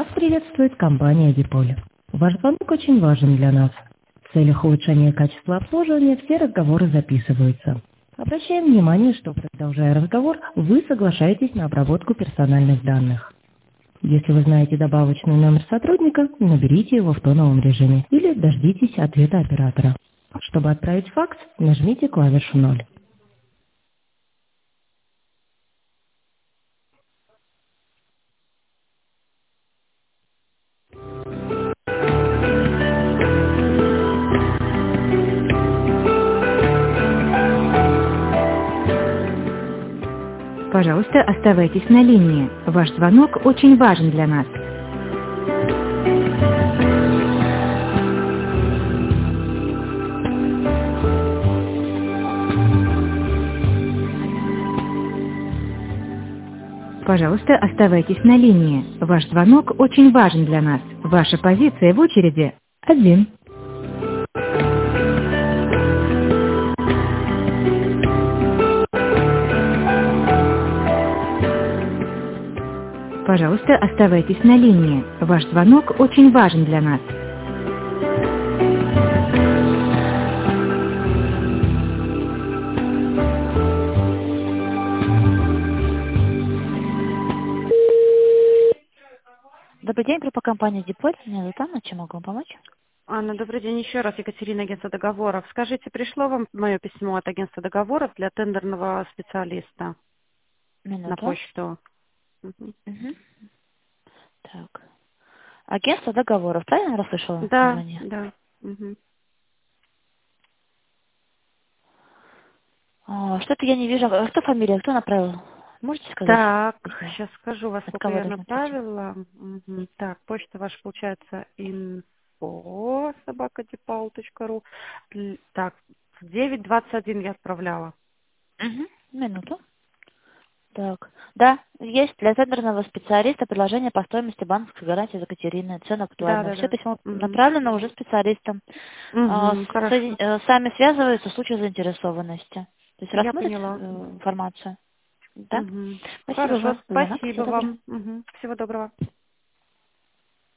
Вас приветствует компания Диполь. Ваш звонок очень важен для нас. В целях улучшения качества обслуживания все разговоры записываются. Обращаем внимание, что, продолжая разговор, вы соглашаетесь на обработку персональных данных. Если вы знаете добавочный номер сотрудника, наберите его в тоновом режиме или дождитесь ответа оператора. Чтобы отправить факс, нажмите клавишу 0. Пожалуйста, оставайтесь на линии. Ваш звонок очень важен для нас. Пожалуйста, оставайтесь на линии. Ваш звонок очень важен для нас. Ваша позиция в очереди 1. Пожалуйста, оставайтесь на линии. Ваш звонок очень важен для нас. Добрый день, группа компании Диполь. Меня зовут Анна. Чем могу вам помочь? Анна, добрый день еще раз. Екатерина, агентство договоров. Скажите, пришло вам мое письмо от агентства договоров для тендерного специалиста Минуту. на почту? Мгм. Мгм. Так. Агентство договоров, правильно расслышала Да, название? да. Мгм. Что-то я не вижу. Кто фамилия, кто направил? Можете сказать? Так, письмо? сейчас скажу, во От сколько кого я должно прийти? направила. Мгм. Так, почта ваша получается info@depal.ru. Так, в 9:21 я отправляла. Угу. Минуту. Так. Да, есть для тендерного специалиста предложение по стоимости банковской гарантии за Катерины. Цена Да, актуальна. да, Все да. письмо Мгм. направлено уже специалистам. Хорошо. Сами связываются в случае заинтересованности. То есть Я рассмотрят поняла. информацию. Да? Мгм. Спасибо Хорошо, за звонок. спасибо Всего доброго. вам. Мгм. Всего доброго.